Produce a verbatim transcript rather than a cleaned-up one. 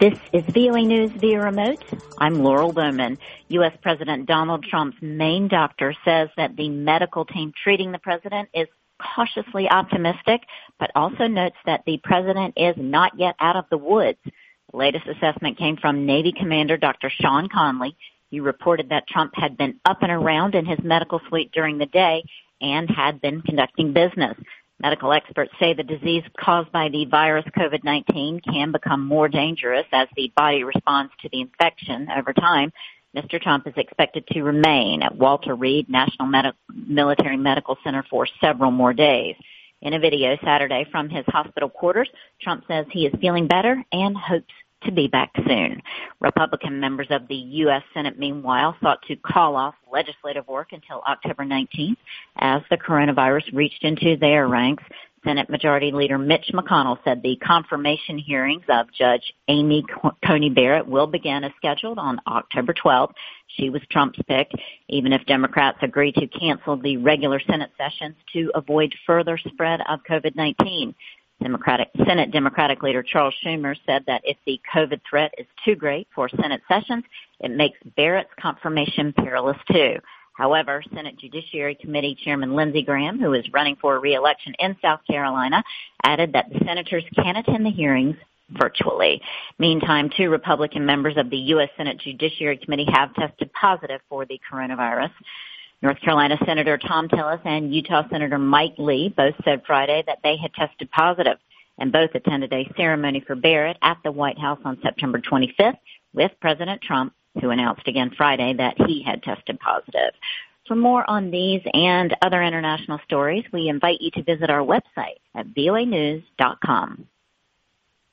This is V O A News via remote. I'm Laurel Bowman. U S. President Donald Trump's main doctor says that the medical team treating the president is cautiously optimistic, but also notes that the president is not yet out of the woods. The latest assessment came from Navy Commander Doctor Sean Conley. He reported that Trump had been up and around in his medical suite during the day and had been conducting business. Medical experts say the disease caused by the virus COVID nineteen can become more dangerous as the body responds to the infection over time. Mister Trump is expected to remain at Walter Reed National Medi- Military Medical Center for several more days. In a video Saturday from his hospital quarters, Trump says he is feeling better and hopes to be back soon. Republican members of the U S. Senate, meanwhile, sought to call off legislative work until October nineteenth as the coronavirus reached into their ranks. Senate Majority Leader Mitch McConnell said the confirmation hearings of Judge Amy Coney Barrett will begin as scheduled on October twelfth. She was Trump's pick, even if Democrats agree to cancel the regular Senate sessions to avoid further spread of COVID nineteen. Democratic Senate Democratic Leader Charles Schumer said that if the COVID threat is too great for Senate sessions, it makes Barrett's confirmation perilous too. However, Senate Judiciary Committee Chairman Lindsey Graham, who is running for re-election in South Carolina, added that the senators can attend the hearings virtually. Meantime, two Republican members of the U S. Senate Judiciary Committee have tested positive for the coronavirus. North Carolina Senator Thom Tillis and Utah Senator Mike Lee both said Friday that they had tested positive, and both attended a ceremony for Barrett at the White House on September twenty-fifth with President Trump, who announced again Friday that he had tested positive. For more on these and other international stories, we invite you to visit our website at V O A news dot com.